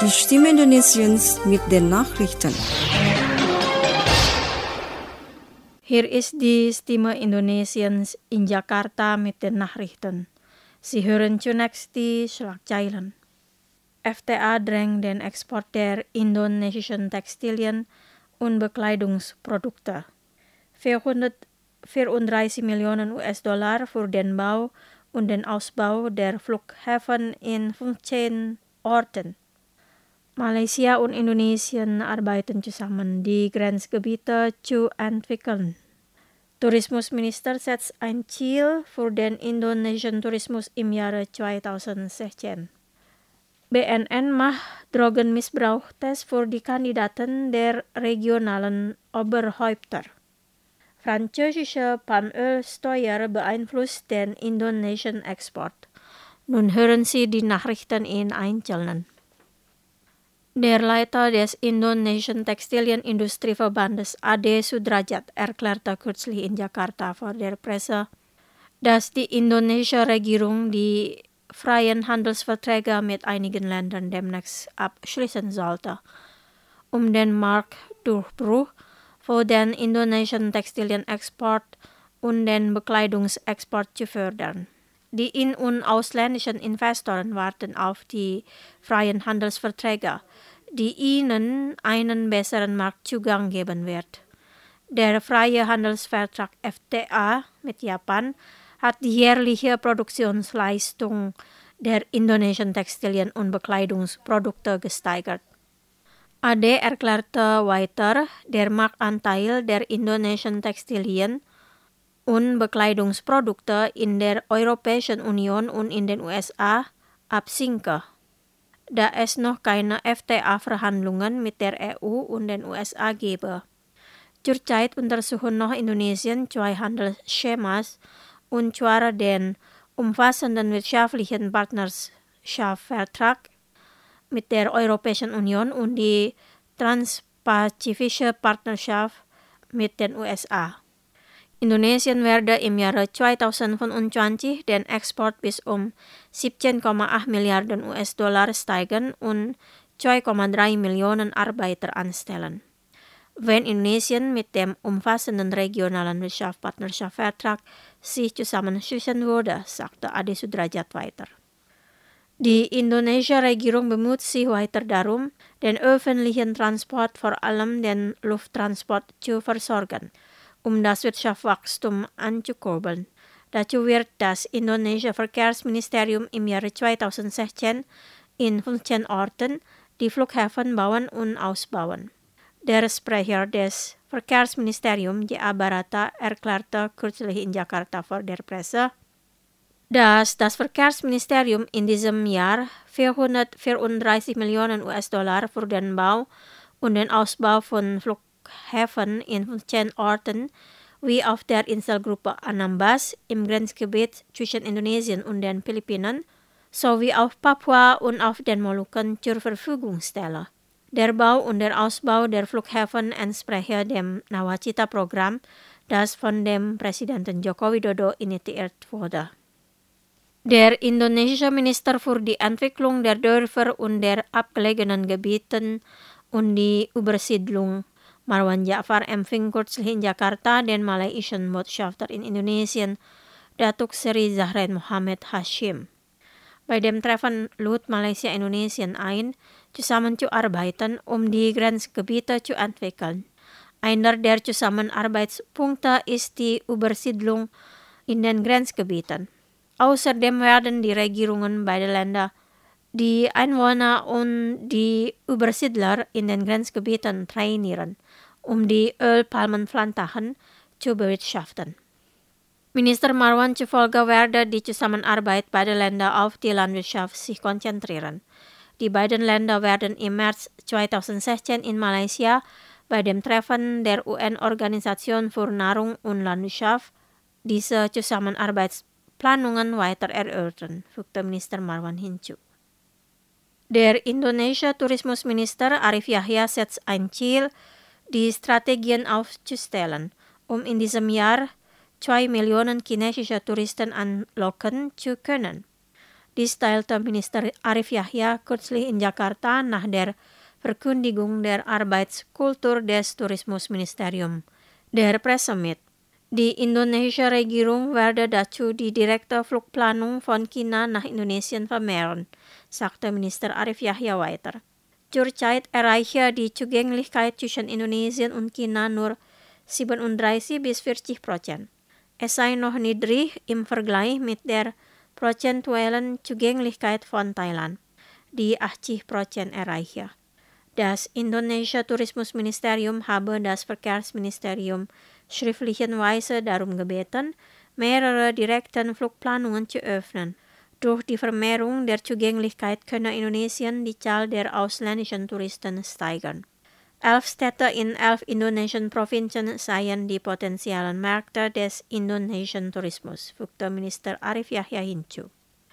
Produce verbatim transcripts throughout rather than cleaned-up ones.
Die Stimme Indonesiens mit den Nachrichten. Hier ist die Stimme Indonesiens in Jakarta mit den Nachrichten. Sie hören zunächst die Schlagzeilen. F T A drängt den Export der indonesischen Textilien und Bekleidungsprodukte. vierhundertvierunddreißig Millionen U S-Dollar für den Bau und den Ausbau der Flughäfen in fünfzehn Orten. Malaysia und Indonesien arbeiten zusammen, die Grenzgebiete zu entwickeln. Tourismusminister setzt ein Ziel für den indonesischen Tourismus im Jahre zweitausendsechzehn. B N N macht Drogenmissbrauchtest für die Kandidaten der regionalen Oberhäupter. Französische Palmölsteuer beeinflusst den indonesischen Export. Nun hören Sie die Nachrichten in Einzelnen. Der Leiter des indonesischen Textilienindustrieverbandes Ade Sudrajat erklärte kürzlich in Jakarta vor der Presse, dass die indonesische Regierung die freien Handelsverträge mit einigen Ländern demnächst abschließen sollte, um den Marktdurchbruch für den indonesischen Textilienexport und den Bekleidungsexport zu fördern. Die in- und ausländischen Investoren warten auf die freien Handelsverträge, die ihnen einen besseren Marktzugang geben wird. Der freie Handelsvertrag F T A mit Japan hat die jährliche Produktionsleistung der indonesischen Textilien- und Bekleidungsprodukte gesteigert. Ade erklärte weiter, der Marktanteil der indonesischen Textilien- und Bekleidungsprodukte in der Europäischen Union und in den U S A absinke, da es noch keine F T A-Verhandlungen mit der E U und den U S A gebe. Zurzeit untersuchen noch Indonesien zwei Handelsschemas und zwar den umfassenden wirtschaftlichen Partnerschaftsvertrag mit der Europäischen Union und die Transpazifische Partnerschaft mit den U S A. Indonesien werde im Jahre zweitausendfünfundzwanzig den Export bis um siebzehn Komma acht Milliarden U S-Dollar steigern und zwei Komma drei Millionen Arbeiter anstellen. Wenn Indonesien mit dem umfassenden regionalen Wirtschaftspartnerschaftsvertrag sich zusammenschließen würde, sagte Ade Sudrajat weiter. Die indonesische Regierung bemüht sich weiter darum, den öffentlichen Transport, vor allem den Lufttransport, zu versorgen, um das Wirtschaftswachstum anzukurbeln. Dazu wird das indonesische Verkehrsministerium im Jahre zweitausendsechzehn in fünfzehn Orten die Flughäfen bauen und ausbauen. Der Sprecher des Verkehrsministeriums, J A Barata, erklärte kürzlich in Jakarta vor der Presse, dass das Verkehrsministerium in diesem Jahr vierhundertvierunddreißig Millionen U S-Dollar für den Bau und den Ausbau von Flughäfen in fünfzehn Orten wie auf der Inselgruppe Anambas im Grenzgebiet zwischen Indonesien und den Philippinen sowie auf Papua und auf den Molukken zur Verfügung stelle. Der Bau und der Ausbau der Flughäfen entspreche dem Nawacita-Programm, das von dem Präsidenten Joko Widodo initiiert wurde. Der indonesische Minister für die Entwicklung der Dörfer und der abgelegenen Gebieten und die Übersiedlung, Marwan Ja'far, empfing kürzlich in Jakarta den malaysischen Botschafter in Indonesien, Datuk Seri Zahrain Mohammed Hashim. Bei dem Treffen lud Malaysia Indonesien ein, zusammenzuarbeiten, um die Grenzgebiete zu entwickeln. Einer der Zusammenarbeitspunkte ist die Übersiedlung in den Grenzgebieten. Außerdem werden die Regierungen beider Länder die Einwohner und die Übersiedler in den Grenzgebieten trainieren, um die Ölpalmenplantagen zu bewirtschaften. Minister Marwan zufolge werde die Zusammenarbeit beider Länder auf die Landwirtschaft sich konzentrieren. Die beiden Länder werden im März zweitausendsechzehn in Malaysia bei dem Treffen der U N-Organisation für Nahrung und Landwirtschaft diese Zusammenarbeitsplanungen weiter erörtern, fügte Minister Marwan hinzu. Der indonesische Tourismusminister Arif Yahya setzt ein Ziel, die Strategien aufzustellen, um in diesem Jahr zwei Millionen chinesische Touristen anlocken zu können. Dies teilte Minister Arif Yahya kürzlich in Jakarta nach der Verkündigung der Arbeitskultur des Tourismusministerium, der Presse mit. Die indonesische Regierung werde dazu die direkte Flugplanung von China nach Indonesien vermehren, sagte Minister Arif Yahya weiter. Zurzeit erreiche die Zugänglichkeit zwischen Indonesien und China nur siebenunddreißig bis vierzig Prozent. Es sei noch niedrig im Vergleich mit der prozentuellen Zugänglichkeit von Thailand, die achtzig Prozent erreiche. Das indonesische Tourismusministerium habe das Verkehrsministerium schriftlichenweise darum gebeten, mehrere direkten Flugplanungen zu öffnen. Durch die Vermehrung der Zugänglichkeit könne Indonesien die Zahl der ausländischen Touristen steigern. Elf Städte in elf indonesischen Provinzen seien die potenziellen Märkte des indonesischen Tourismus, fügte Minister Arif Yahya hinzu.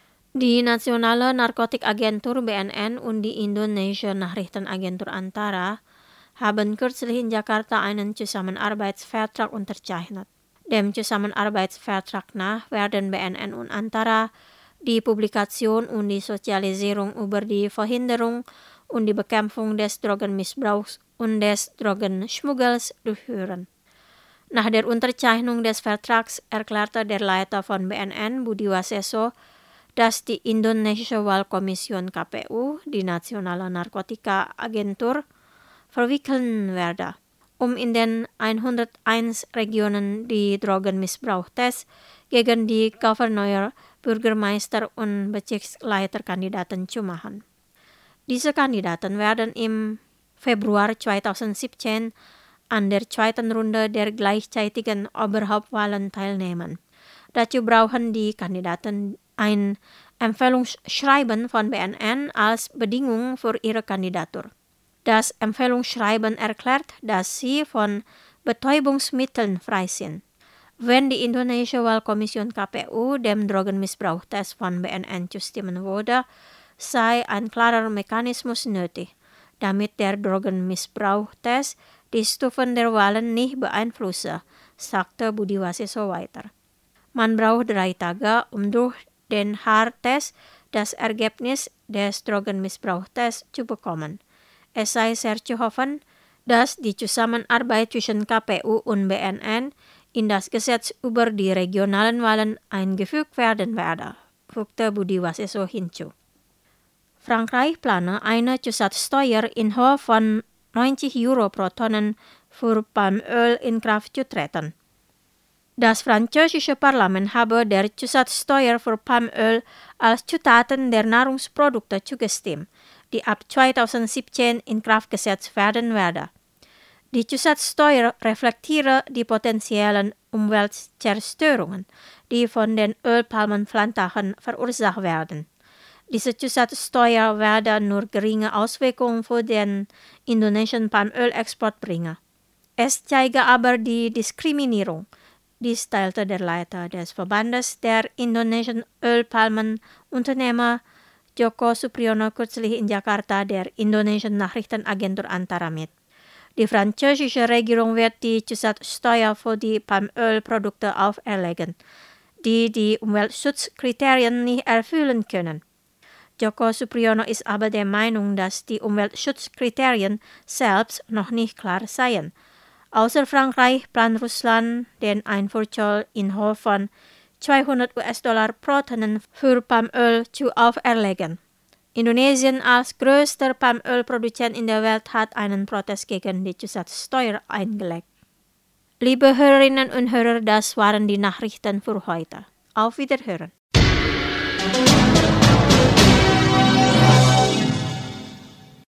Die Nationale Narkotikagentur B N N und die Indonesische Nachrichtenagentur Antara haben kürzlich in Jakarta einen Zusammenarbeitsvertrag unterzeichnet. Dem Zusammenarbeitsvertrag nach werden B N N und Antara die Publikation und die Sozialisierung über die Verhinderung und die Bekämpfung des Drogenmissbrauchs und des Drogenschmuggels durchführen. Nach der Unterzeichnung des Vertrags erklärte der Leiter von B N N, Budi Waseso, dass die indonesische Wahlkommission K P U, die Nationale Narkotika-Agentur, verwickeln werde, um in den hunderteins Regionen die Drogenmissbrauchstests gegen die Gouverneur, Bürgermeister und Bezirksleiterkandidaten zu machen. Diese Kandidaten werden im Februar zweitausendsiebzehn an der zweiten Runde der gleichzeitigen Oberhauptwahlen teilnehmen. Dazu brauchen die Kandidaten ein Empfehlungsschreiben von B N N als Bedingung für ihre Kandidatur. Das Empfehlungsschreiben erklärt, dass sie von Betäubungsmitteln frei sind. Wenn die indonesische Wahlkommission K P U dem Drogenmissbrauchtest von B N N zustimmen würde, sei ein klarer Mechanismus nötig, damit der Drogenmissbrauchtest die Stufen der Wahlen nicht beeinflusse, sagte Budi Waseso weiter. Man braucht drei Tage, um durch den H A R-Test das Ergebnis des Drogenmissbrauchtests zu bekommen. Es sei sehr zu hoffen, dass die Zusammenarbeit zwischen K P U und B N N in das Gesetz über die regionalen Wahlen eingefügt werden werde, fügte Budi Waseso hinzu. Frankreich plane eine Zusatzsteuer in Höhe von neunzig Euro pro Tonnen für Palmöl in Kraft zu treten. Das französische Parlament habe der Zusatzsteuer für Palmöl als Zutaten der Nahrungsprodukte zugestimmt, die ab zweitausendsiebzehn in Kraft gesetzt werden werde. Die Zusatzsteuer reflektiere die potenziellen Umweltzerstörungen, die von den Ölpalmenplantagen verursacht werden. Diese Zusatzsteuer werde nur geringe Auswirkungen für den indonesischen Palmölexport bringen. Es zeige aber die Diskriminierung. Dies teilte der Leiter des Verbandes der indonesischen Ölpalmenunternehmer Joko Supriyono kürzlich in Jakarta der indonesischen Nachrichtenagentur Antara mit. Die französische Regierung wird die Zusatzsteuer für die Palmölprodukte auferlegen, die die Umweltschutzkriterien nicht erfüllen können. Joko Supriyono ist aber der Meinung, dass die Umweltschutzkriterien selbst noch nicht klar seien. Außer Frankreich plant Russland den Einfuhrzoll in Höhe von zweihundert US-Dollar pro Tonnen für Palmöl zu auferlegen. Indonesien als größter Palmölproduzent in der Welt hat einen Protest gegen die Zusatzsteuer eingelegt. Liebe Hörerinnen und Hörer, das waren die Nachrichten für heute. Auf Wiederhören.